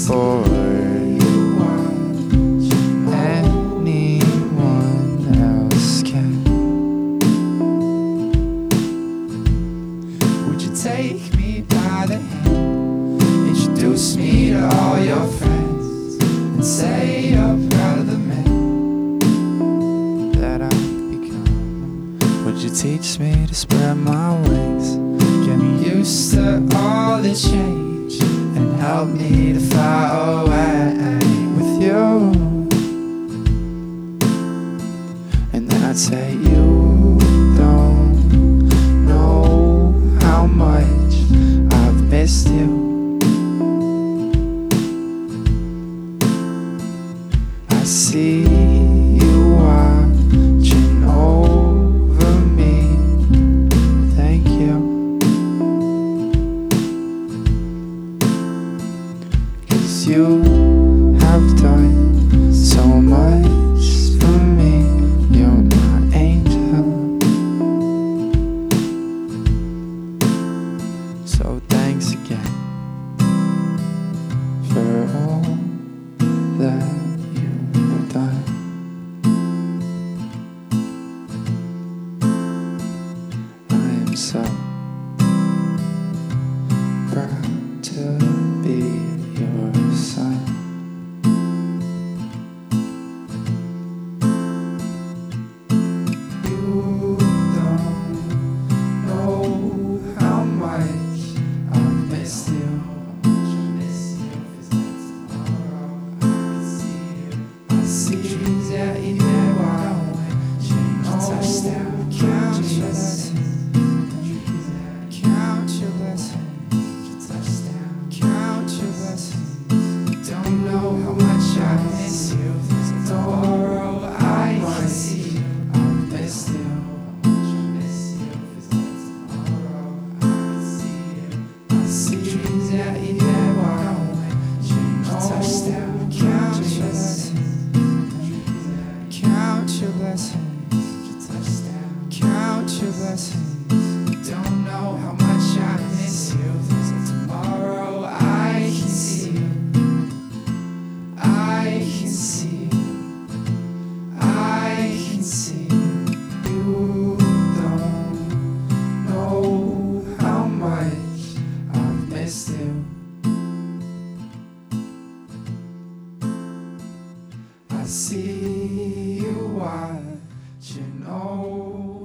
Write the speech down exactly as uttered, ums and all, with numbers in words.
before anyone else can. Would you take me by the hand, introduce me to all your friends, and say you're proud of the man that I've become? Would you teach me to spread my wings, get me used to all the change, and help me to fly away with you? And then I'd say, you don't know how much I've missed you. I see you watching over me. Thank you, 'cause you have done so much for me. You're my angel. So thanks again for all that you've done. I am so proud to be your son. You don't know how much I've missed you. I see trees out in their wild way. Touchdown, count your blessings. Count your blessings. Touchdown, count your blessings. Don't know how much I miss you. Tomorrow I can see you. I miss you. I see trees out in their wild way. Touchdown, count your blessings. Count your blessings. Count your blessings. Don't know how much I miss you. Tomorrow I can see you. I can see you. I can see you. You don't know how much I've missed you. I see you watching over